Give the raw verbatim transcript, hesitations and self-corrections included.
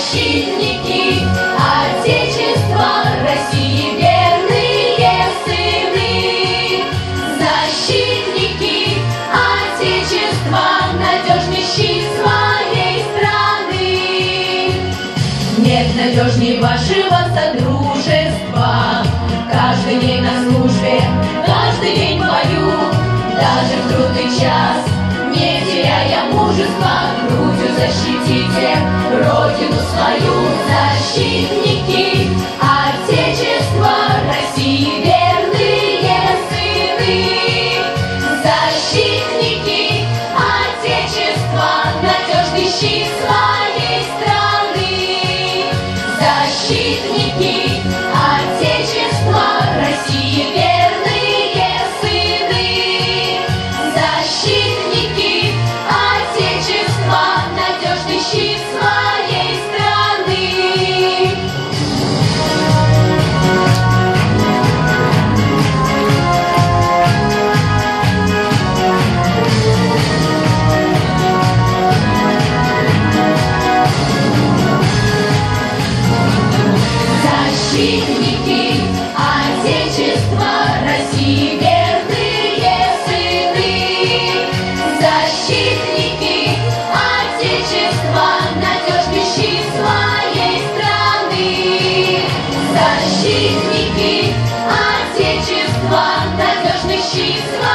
защитники Отечества России, верные сыны. Защитники Отечества, надежный щит своей страны. Нет надежней вашего содружества. Каждый день на службе, каждый день в бою, даже в трудный час, не теряя мужества, грудью защитите Родину свою. Защитники Отечества России, верные сыны. Защитники Отечества, надежный щит своей страны. Защитники Отечества России, верные сыны. Защитники Отечества, надежный щит своей страны. Защитники Отечества России, верные сыны. Защитники Отечества, надежный щит своей страны. Защитники Отечества, надежный щит своей страны.